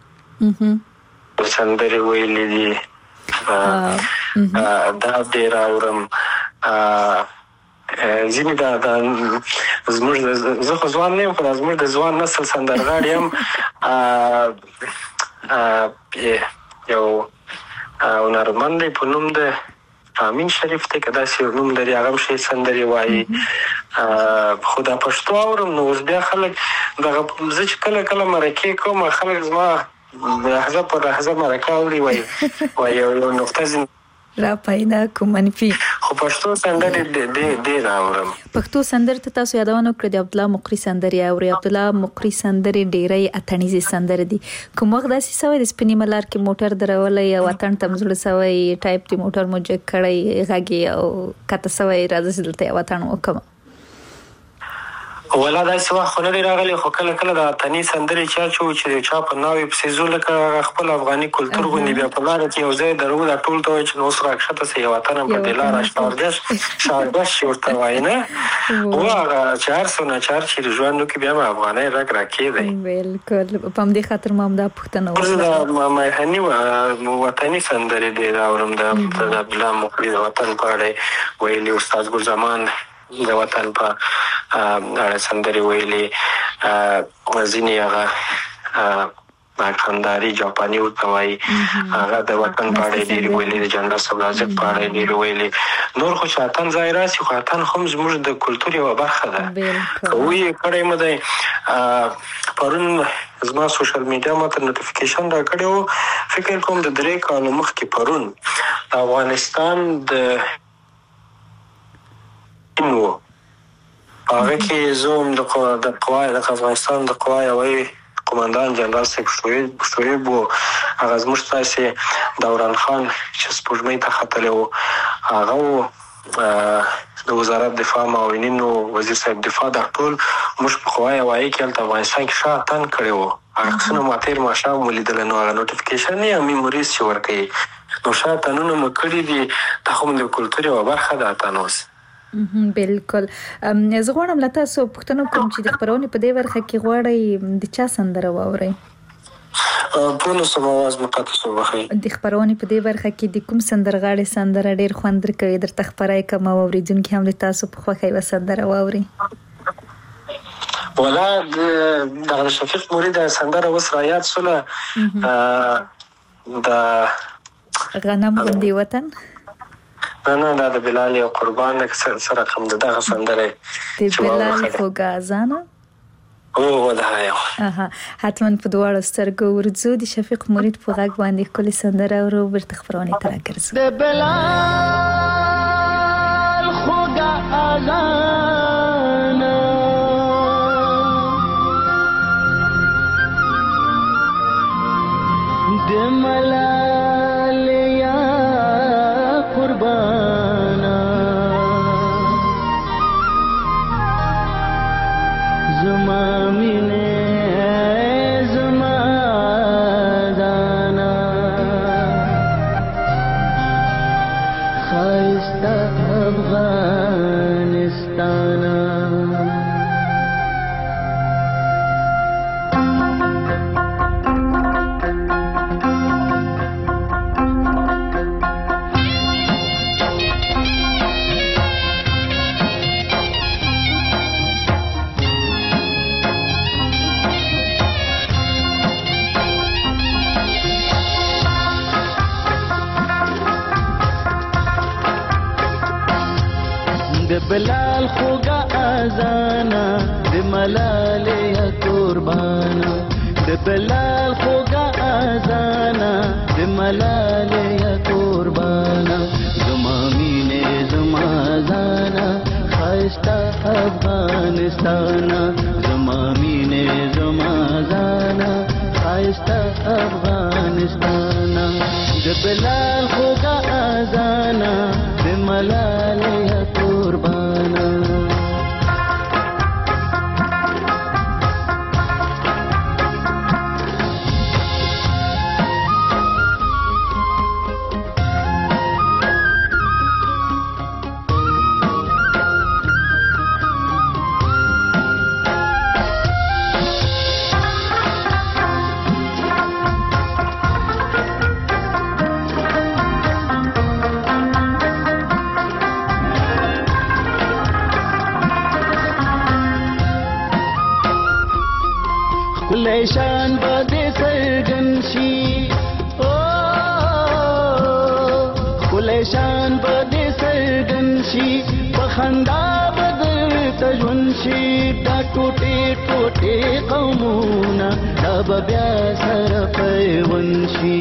سندرې ویلې دي دا ډېر اورم ځینې دا زموږ زه خو ځوان نه یم خو دا زموږ د ځوان نسل سندرغاړي هم یو هنرمند دی په نوم د امین شریف دی که داسې یو نوم لري هغه هم ښې سندرې وایي خو دا پښتو اورم نو اوس بیا خلک دغه زه چې کله مرکې کوم خلک زما لحظه پر لحظه مرکه اوري وایي یو نقطه را پیدا کوم منفي خو پښتو سندرې ډېر اورم پښتو سندرې ته تاسو یادونه وکړه د عبدالله مقری سندرې اوري عبدالله مقری سندرې ډېرې اتڼیزې سندرې دي کوم وخت داسې سوی د سپینې ملار کې موټر درولی او اتڼ ته مو زړه سوی ټایپ د موټر مو جګ کړی غږ او کته سوی راځه چې دلته یو اتڼ وکړم ولا داسې وخت خو نه دی راغلی خو کله کله د اتني سندرې چا چې د چا په ناوې پسې ځو لکه خپل افغاني کلتور غوندې بیا په لاره کې یو ځای درو دا ټول ته وایي چې نو اوس راکښته سه یو وطن په دې لاره شاردش چې ورته وایي نه و هغه چې هر څه ناچار چې ژوند وکړي بیا مې افغانۍ راکېدی بالکل په همدې خاطر ما هم دا پوښتنه وکړه د میهني وطني سندرې ډېر اورم د عبدالله مقری د وطن په اړه ویلي استاد ګل زمان د وطن په اړه سندرې ویلي ځینې هغه کندهاري جاپاني ورته وایي، هغه د وطن په اړه ډېرې ویلي، د جنرال سبلازک په اړه ډېرې ویلي. نور خو چې اتن ځای راسي، خو اتن هم زموږ د کلتور یوه برخه ده. که ویې کړی مو دی، پرون زما سوشل میډیا ماته نوټیفیکیشن راکړی و، فکر کوم د 3 کالو مخکې پرون د افغانستان د و هغه کې زه هم د افغانستان د قوای هوایي قماندان جنرال صاحب شعیب و، هغه زموږ ستاسې دوران خان چې سپوږمۍ ته ختلی و، هغه و د وزارت دفاع معاونین و وزیر صاحب دفاع، دا ټول موږ په قوای هوایي کې هلته افغانستان کې ښه اتن کړی و. عکسونه ما تېر ماښام ولیدل، نو هغه نوټیفیکیشن یا میموریز چې ورکوي، نو ښه اتنونه مو کړي دي. دا خو د کلتور یوه برخه ده اتن اوس. بالکل. زه غواړم له تاسو پوښتنه کوم چې د خپرونې په دې برخه کې غواړئ د چا سندره واورئ؟ پوه نه شوم، اواز مو قطع شو. بخښئ. د خپرونې په دې برخه کې د کوم سندرغاړي سندره ډېر خوند درکوي، درته خپره یې کړم او اورېدونکي هم د تاسو په خوښه یوه سندره واوري؟ والا دغه شفیق مرید سندره اوس رایاد شوله، د غنم غوندې وطن. نه دا د بلال او قربان سره کوم دغه سندره د بلال خوږازانه. او دا یو حتما په دواړو سترګو ورځو د شفیق مرید په غږ باندې ښکلې سندره ورو بیرته خپرونې ته راګرځو. د بلال خوږازانه د ملال یا قربانا زما مینه زما دانا خایسته افغانستانا. د بلال خوږه اذانا د ملال یا قربانا، د بلال خوږه اذانا د ملال یا قربانا زما مینه زما زانا خایسته افغانستانا، زما مینه زما زانا خایسته افغانستانا. د بلال خوږه اذانا د ملال یا قربانا. لیشان بده سرگن شي لیشان بده سرگن شي بخندا بدر تجون شي دا ټوټه ټوټه قومونه دا بیا سره پیون شي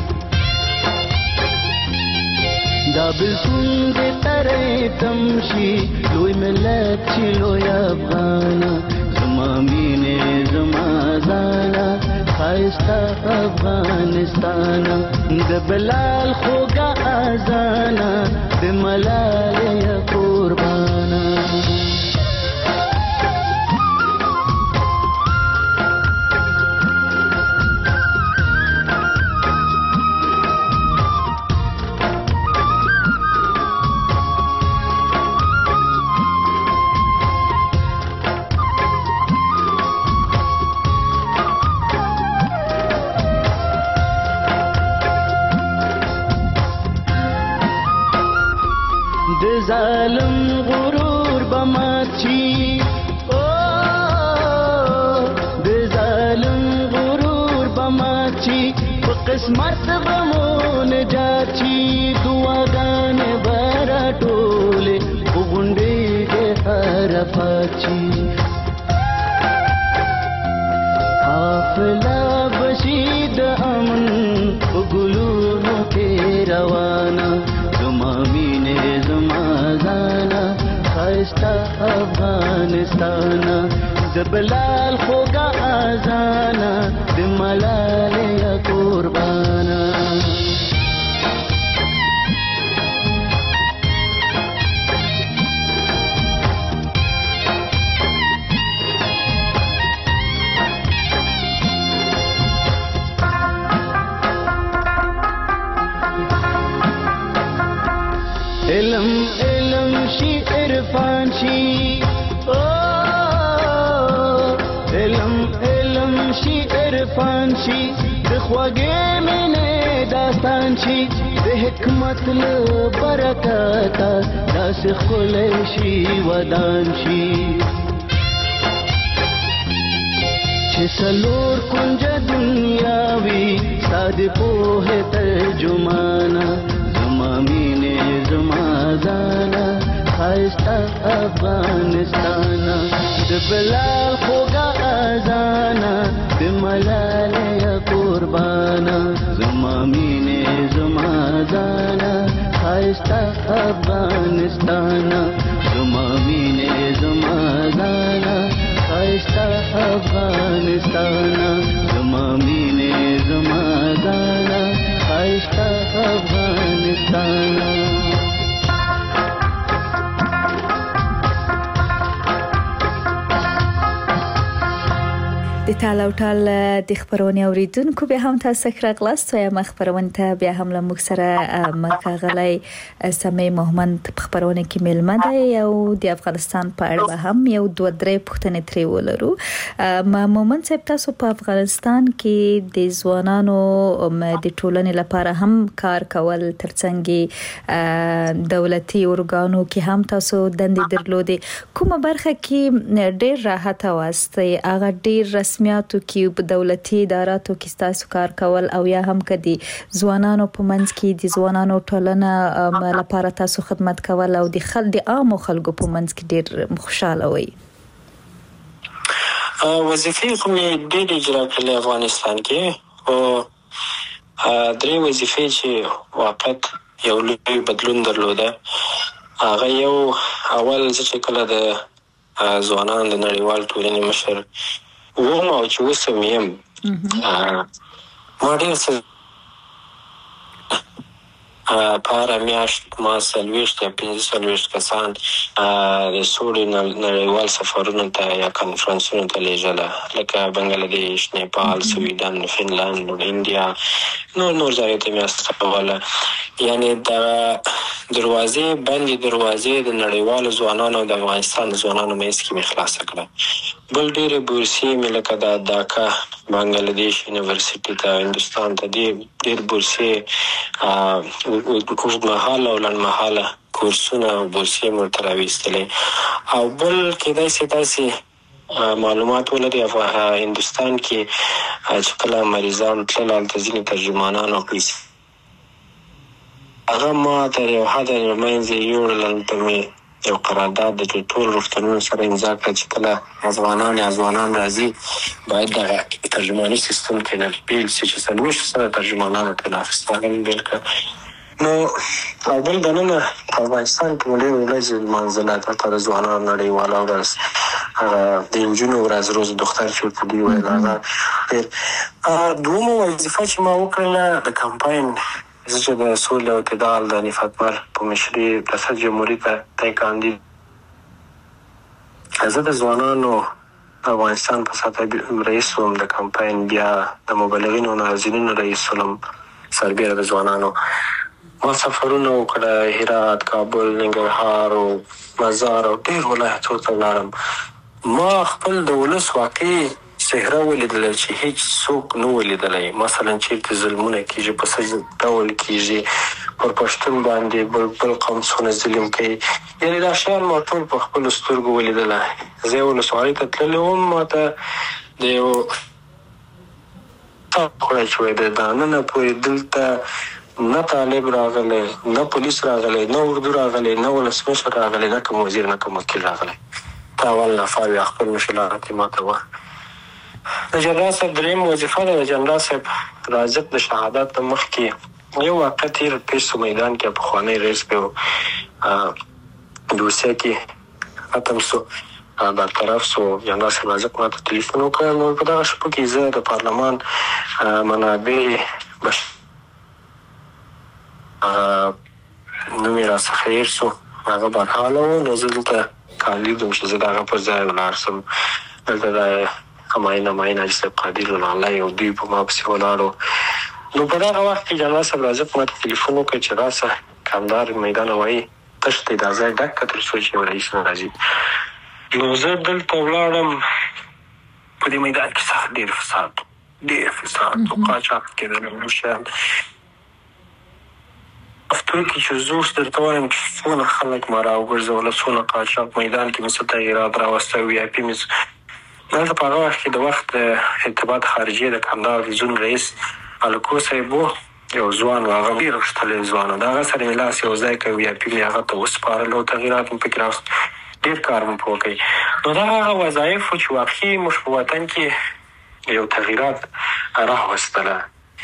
دا بلسون دې ترې تمشي لوی ملت چې لوی افغانا زما مینه زما زانا خایسته افغانستانا. د بلال خوږه اذانا د ملال یا قربانا. د ظالم غرور بمات شي قسمت غمون جاچی دعاګانې برا ټولې وګونډې دې هر پاچی حافظه بشید امن وګلونو کې روانه زما مینې زما ځانا خایسته افغانستانه زبلال خوږه اذانه د ملالۍ قربانه علم علم شي عرفان شي علم علم شي عرفان شي د خوږې مینې داستان شي د حکمت له برکته داسې ښکلی شي ودان شي چې څلور کونجه دنیا وي ستا د پوهې ترجمانه زما مینې زما ځانه ښایسته افغانستانه د بلال خوږه اذانه د ملالۍ قربانه زما مینې زما ځانه ښایسته افغانستانه زما مینې زما ځانه ښایسته افغانستانه زما مینې زما ځانه ښایسته افغانستانه د تال او ټال د خبرونې اوریدونکو بیا هم تاسو ښه راغلاست یا خبرونه ته بیا هم له موږ سره مکاغلی سمې محمد خبرونه کې ملمه ده او د افغانستان په اړه هم یو دوه درې پوښتنې ترې ولرو محمد صاحب تاسو په افغانستان کې د ځوانانو د ټولنې لپاره هم کار کول ترڅنګ دولتي ارګانو کې هم تاسو دندې درلودې کومه برخه کې ډېر راحت واستئ هغه ډېر رسمیاتو کې په دولتي اداراتو کې تاسو کار کول او یا هم کدي ځوانانو په منځ کې د ځوانانو ټولنه لپاره تاسو خدمت کول او د عام خلکو په منځ کې ډېر خوشاله وي وظیفې کومې ډېرې اجرا کړلې افغانستان کې او درې وظیفې چې واقعیت یو لوی بدلون درلوده هغه یو اول چې کله د ځوانانو د نړیوال ټولنې مشر وم او چې اوس هم یم ما ډېر څه په هره میاشت ما 40 یا 45 کسان د سولې نړیوال سفرونو ته یا کنفرانسونو ته لیږله لکه بنګلادیش نیپال سویډن فنلند انډیا نور ځایو ته مې استوله یعنی د دروازې بندې دروازې د نړیوالو ځوانانو د افغانستان د ځوانانو منځ کې مې خلاصه کړه بل ډېرې بورسیې مې لکه د ډاکا بنګلادیش یونیورسټي ته هندوستان ته ډېر بورسیې اوږدمهاله او لنډمهاله کورسونه او بورسیې مې ورته راویستلې او بل کېدای شي تاسې معلومات ولري هندوستان کې چې کله مریضان تلل هلته ځینې ترجمانان او پیسې هغه ما تر یو حده منځ یې یوړل هلته مې یو قرارداد د ټول روغتونونو سره امضا کړه چې کله ځوانان راځي باید دغه ترجماني سیستم کې نه بیل شي چې 40 سره ترجمانانو ته اخیستل بیل کړه نو او بل دننه په افغانستان کې ډېر ورځې لمانځله هلته د ځوانانو نړیواله ورځ هغه د نجونو ورځ روز دختر چې ورته دوی ویل هغه دومه وظیفه چې ما وکړله د کمپاین زه چې د سولې او اعتدال د نفات مر په مشري ریاست جمهوریت ته کاندید زه د ځوانانو افغانستان په سطح رئیس وم د کمپاین بیا د مبلغینو ناظرینو رئیس وم سربیره د ځوانانو ما سفرونه وکړه هرات کابل ننګرهار او مزار او ډېر ولایتونو ته لاړم ما خپل د ولس واقعي صحرا ولیدله چې هیڅ څوک نه ولیدلی مثلا چېرته ظلمونه کېږي په څه ډول کېږي پر پښتون باندې بل قوم څونه ظلم کوي یعنې دا شیان ما ټول په خپلو سترګو ولیدله زه یې ولسوالۍ ته تللی وم ما ته د یو خوړی چې وایي د دانه پورې دلته نه طالب راغلی، نه پولیس راغلی، نه اردو راغلی، نه ولسمشر راغلی، نه کوم وزیر، نه کوم وکیل راغلی. ته اول نفر وي خپل مشکلات یې ماته وه. د جنرال صاحب درېیم وظیفه ده. د جنرال صاحب رازق د شهادت نه مخکې یو واقع تېر پیش سو میدان کې پخوانی رئیس به دوسیه کې ختم سو، برطرف سو. جنرال صاحب رازق ماته تلیفون وکړ. نو په دغه شپو کې زه د پارلمان منابع نوم یې راڅخه هېر سو، هغه برحاله و. نو زه دلته کاندید وم چې زه د هغه پر ځای ولاړ سم. دلته د همایون حاجي صاحب قادر الله او دوی په ما پسې ولاړو. نو په دغه وخت کې جنرال صاحب رازق ماته تلیفون وکړ چې راسه کمدار میدان وایي تش دی دا ځای ډک که تر څو چې یو رئیس نه راځي. نو زه دلته ولاړم. په دې میدان کې سخت ډېر فساد و قاچاق کېدل نور شیان. هفتو کې چې زه اوس درته وایم چې څونه خلک ما راوګرځوله، څونه قاچاق میدان کې مې څه تغیرات راوسته. وي آی پي مې دلته په هغه وخت کې د وخت ارتباط خارجیه د کندهار زون رئیس الکو صاحب و، یو ځوان و، هغه ډېر غښتلی ځوان و. د هغه سره مې لاس یو ځای کوي. وي آی پي مې هغه ته وسپارلو، تغیرات مې پکې راوست، ډېر کار مې پرې وکړی. نو دا هغه وظایف و چې واقعي موږ په وطن کې یو تغیرات راوستله.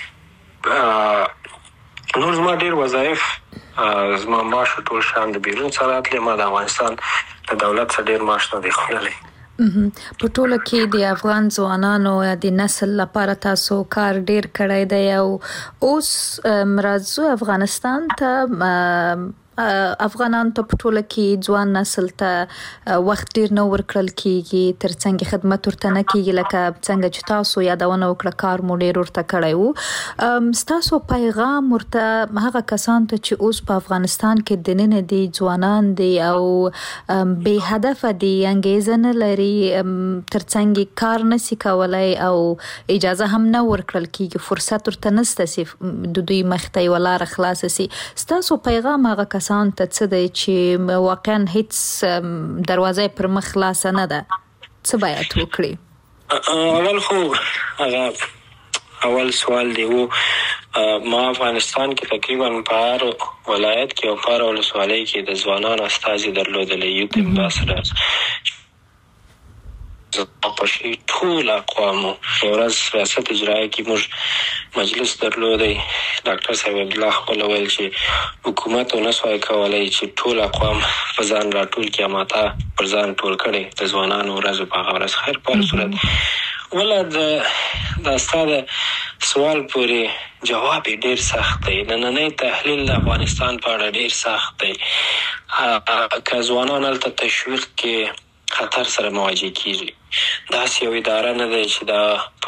نور زما ډېر وظایف، زما معاش ټول شیان د بیرون څخه راتلي. ما د افغانستان د دولت څخه ډېر معاش نه دی خوړلی. په ټوله کې د افغان ځوانانو د نسل لپاره تاسو کار ډېر کړی دی او اوس راځو افغانستان ته. افغانان ته په ټوله کې ځوان نسل ته وخت ډېر نه ورکړل کېږي، ترڅنګ خدمت ورته نه کېږي لکه څنګه چې تاسو یادونه وکړه کار مو ډېر ورته کړی و. ستاسو پیغام ورته هغه کسان ته چې اوس په افغانستان کې دننه دي، ځوانان دي او بې هدفه دي، انګیزه نه لري، ترڅنګ کار نشي کولای او اجازه هم نه ورکړل کېږي، فرصت ورته نشته چې د دوی مخته یوه لاره خلاصه سي. ستاسو پیغام هغه کسان ته څه دی چې واقعا هیڅ دروازه پر مخ خلاصه نه ده، څه باید وکړي؟ اول خو هغه اول سوال دی و ما افغانستان کې تقریبا په هر ولایت کې او په هر ولسوالۍ کې د ځوانانو استازي درلودلی، یوت امباسډرز په ټول اقوامو. یو ورځ ریاست اجرایه کې موږ مجلس درلودی. ډاکټر صاحب عبدالله خپل ویل چې حکومت نه سوای کولی چې ټول اقوام په ځان راټول کړي، ماته پر ځان ټول کړی د ځوانانو ورځ په هغه ورځ. خیر په هر صورت وله دا ستا د سوال پورې جواب یې ډېر سخت دی. نننی تحلیل د افغانستان په اړه ډېر سخت دی. که ځوانان هلته تشویق کې خطر سره مواجه کیږي. داسې یو اداره نه دی چې دا په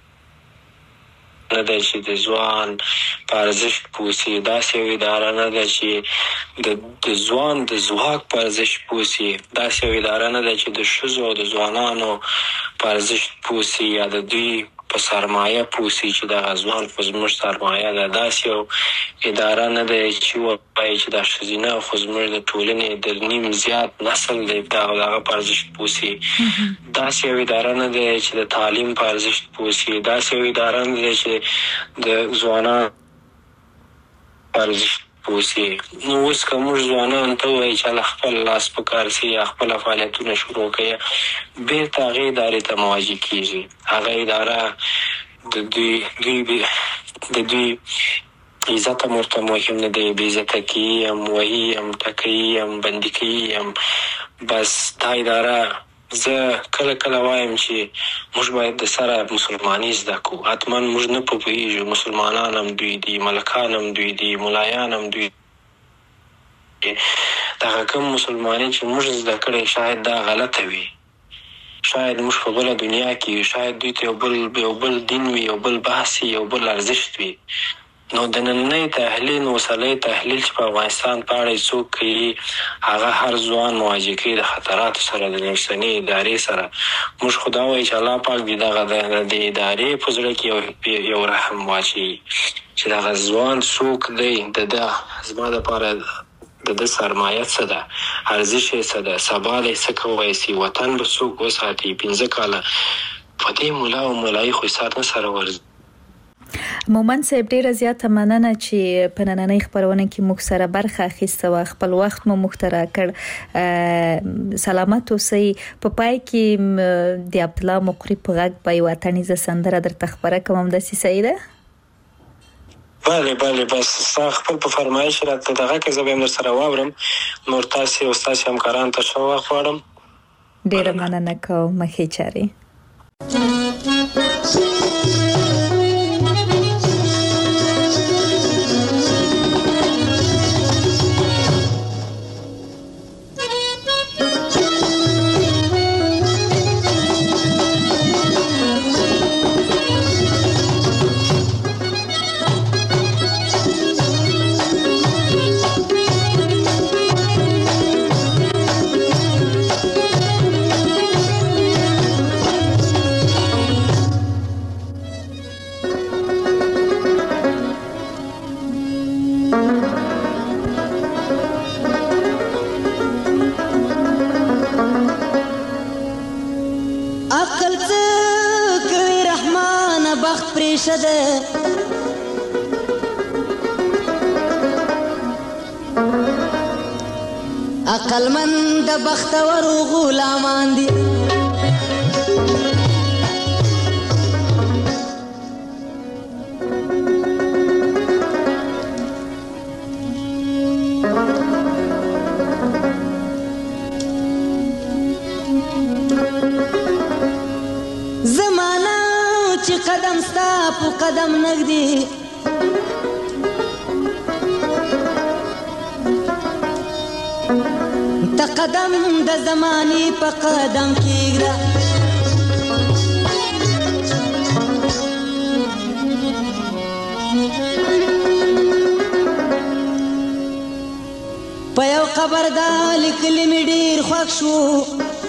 نه دی چې د ځوان په ارزښت پوه سي. داسې یو اداره نه ده چې د ځوان د ځواک په ارزښت پوه سي. داسې یو اداره نه ده چې د ښځو او د ځوانانو په ارزښت پوه سي یا د دوی په سرمایه پوه سي چې دغه ځوان خو زموږ سرمایه ده. داسې یو اداره نه دی چې ووایي چې دا ښځینه خو زموږ د ټولنې د نیم زیات نسل دی دغه په ارزښت پوه سي. داسې یو اداره نه دی چې د تعلیم په ارزښت پوه سي. داسې یو اداره نه دی چې د ځوانانو په ارزښت پوه سي. نو اوس که موږ ځوانانو ته ووایي چې هله خپل لاس په کار سي یا خپله فعالیتونه شروع کوي، بېرته هغې ادارې ته مواجه کېږي. هغه اداره د دوی عزت هم ورته مهم نه دی، بې عزته کوي هم، وهي هم، ټکوي هم، بندي کوي هم. بس دا اداره زه کله وایم چې موږ باید د سره مسلماني زده کړو. حتما موږ نه پوهېږو، مسلمانان هم دوی دي، ملکان هم دوی دي، ملایان هم دوی دي. دغه کوم مسلماني چې موږ زده کړی شاید دا غلطه وي، شاید موږ په بله دنیا کې وي، شاید دوی ته یو بل دین وي، یو بل بحث وي، یو بل ارزښت وي. نو د نننی تحلیل اوسنی تحلیل چې په افغانستان په اړه څوک کوي، هغه هر ځوان مواجه کوي د خطراتو سره، د اوسنۍ ادارې سره. موږ خو دا وایو چې الله پاک دې دغه د ادارې په زړه کې یو رحم واچوي چې دغه ځوان څوک دی، د زما دپاره د ده سرمایه څه ده، ارزش یې څه ده، سبا دی څه کولی سي، وطن به څوک وساتي. 15 کاله په دې ملا او ملایي خو سر نه سره ورځي. مومن صاحب ډیره زیاته مننه چې په نننۍ خبرونه کې موږ سره برخه اخیسته او خپل وخت مو مخترع کړ. سلامت اوسئ. په پای کې د عبدالله مقری په غږ په یو اتنیزه سندره درته خبره کوم د سیده. بله بس خپل په فرمایش راته دغه کې زه به هم سره واورم. نور تاسو او تاسو همکاران ته ښه وخت غواړم. ډیره مننه کوم. مخې چاري. عقل من د بختور غلامان دي زمانہ چې قدم ستا په قدم نږدې قدم د زماني په قدم کېږده په یو قبر دا لیکلي مې ډېر خوښ شو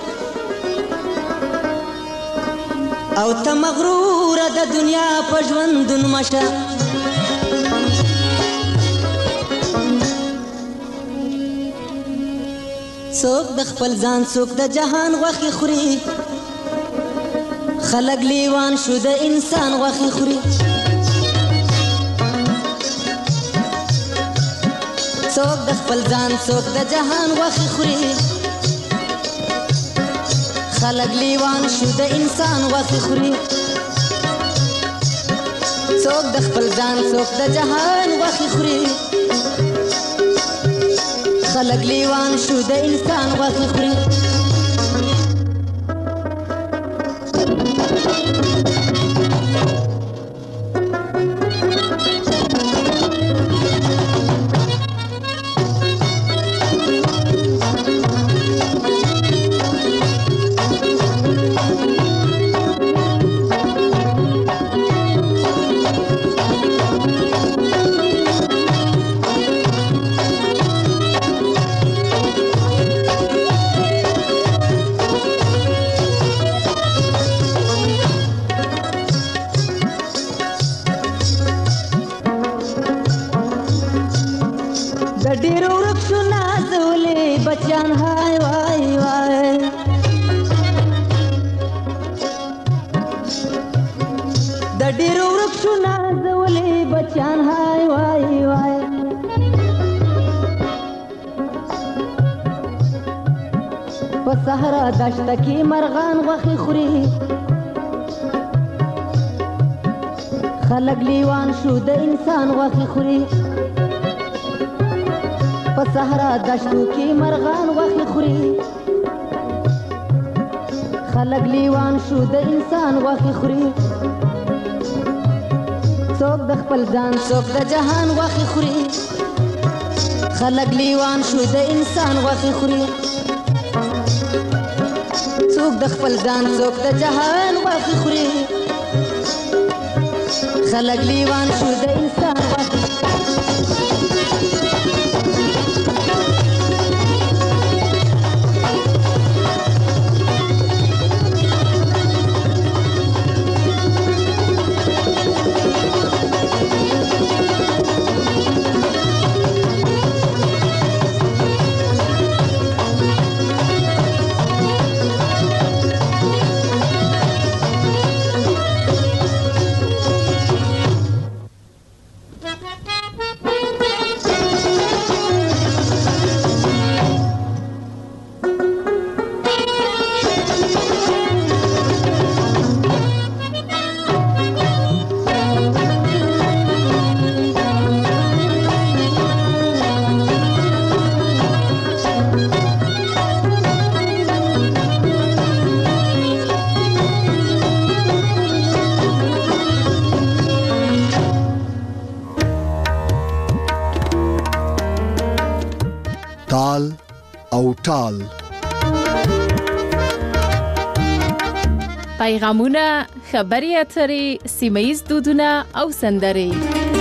او ته مغروره د دنیا په ژوندون مشه څوک د خپل ځان څوک د جهان غوښې خوري خلک لیوان شو د انسان غوښې خوري څوک د خپل ځان څوک د جهان غوښې خوري خلک لیوان شو د انسان غوښې خوري څوک د خپل ځان څوک د جهان غوښې خوري خلق لیوان شو د انسان غوښې خوري صحرا دشته کې مرغان غوښې خوري خلک لیوان شو د انسان غوښې خوري په صحرا دشتو کې مرغان غوښې خوري خلک لیوان شو د انسان غوښې خوري څوک د خپل ځان څوک د جهان غوښې خوري خلک لیوان شو د انسان غوښې خوري څوک د خپل ځان څوک د جهان غوښې خوري خلک لیوان شو د انسان غوښې تال او ټال. پیغامونه، خبري اترې، سیمه‌ییز دودونه او سندرې.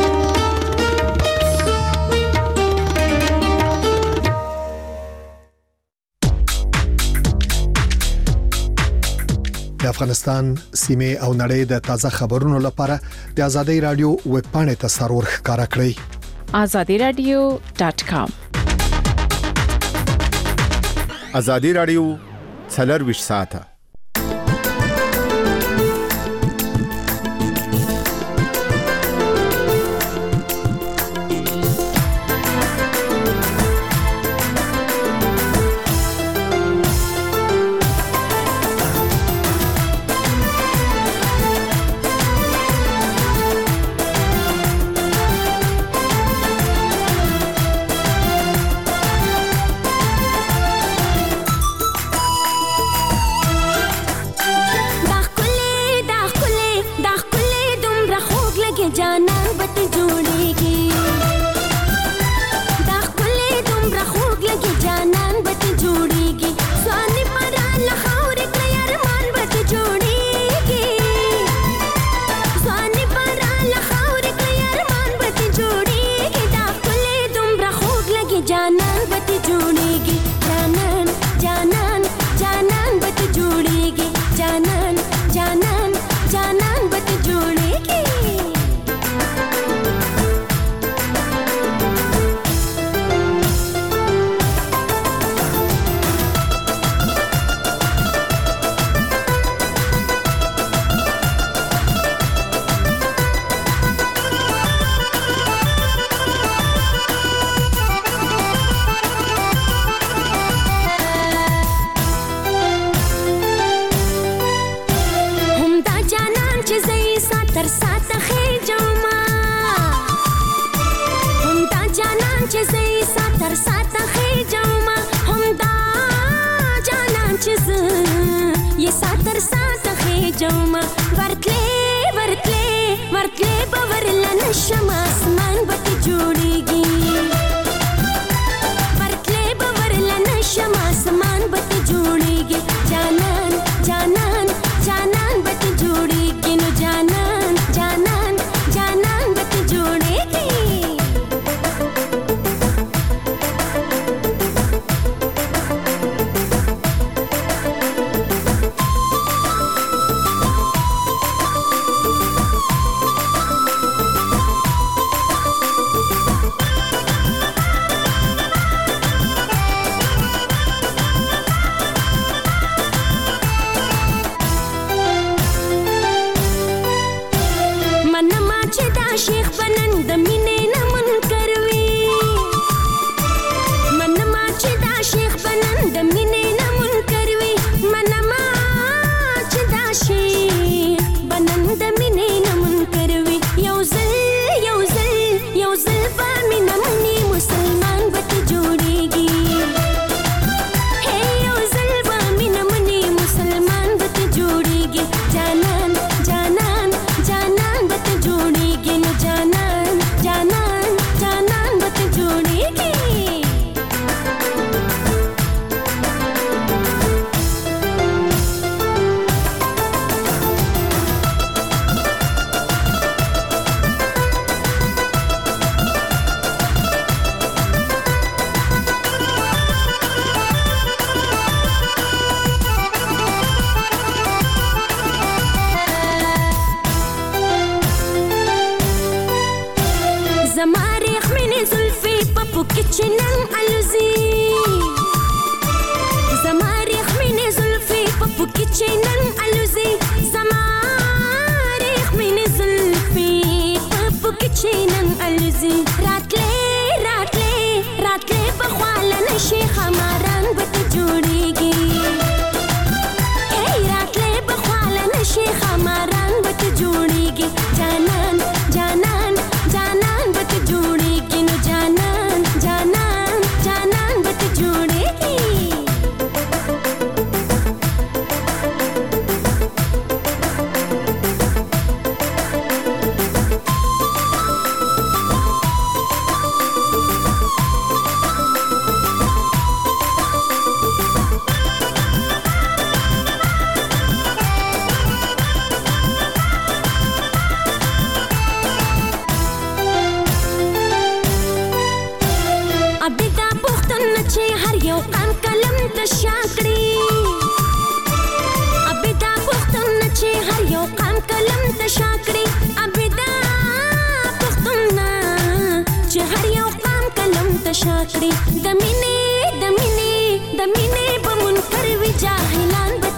د افغانستان سیمه او نړۍ د تازه خبرونو لپاره د آزادۍ رادیو ویب پاڼې ته سرور ښکارا کړئ. azadiradio.com. آزادۍ رادیو 24 ساعته. یو قام کلم تشاکړي ابدا پختون چې هر یو قام کلم تشاکړي ابدا پختون چې هر یو قام کلم تشاکړي د مینې په منکر وی جاهلان